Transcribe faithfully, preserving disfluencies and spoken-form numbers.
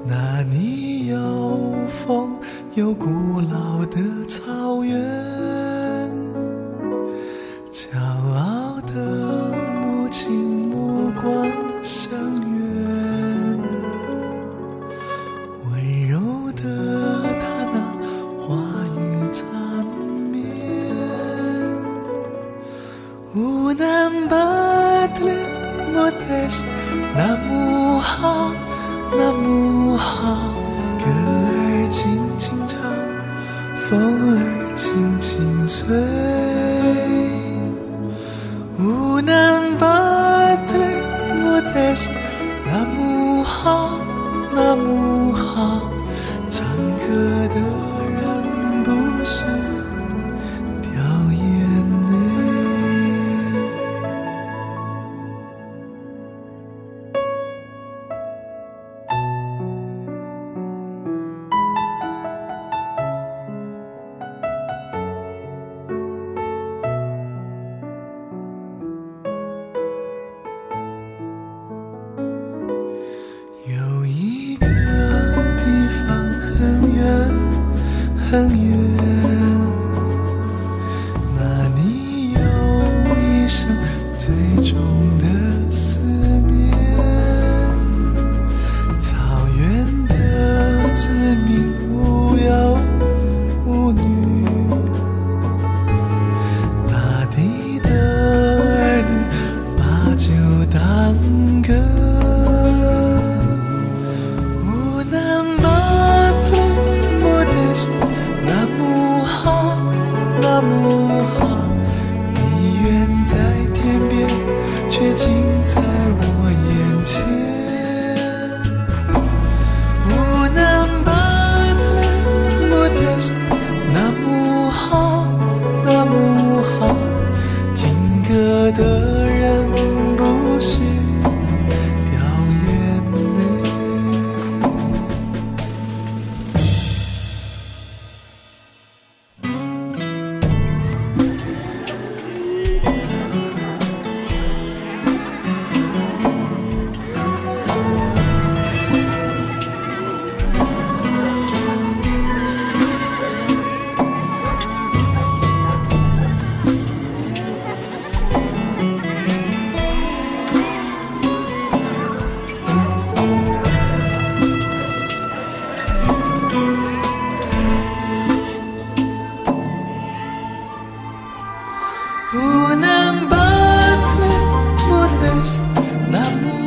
那里有风，有古老的草原，骄傲的母亲目光相远，温柔的她那话语缠绵，乌南巴特勒莫特斯那姆哈那姆哈，歌儿轻轻唱，风儿轻轻吹，乌南巴特勒莫特斯那姆哈那姆哈，唱歌的人不是掉眼泪。有一个地方很远很远，那里有一生最重的思念，草原的子民无忧无虑，大地的儿女把酒当歌，那姆哈那姆哈，你远在天边，却近在我眼前。乌南巴特勒莫特斯那姆哈那姆哈，听歌的人不是掉眼泪。乌南巴特勒莫特斯那姆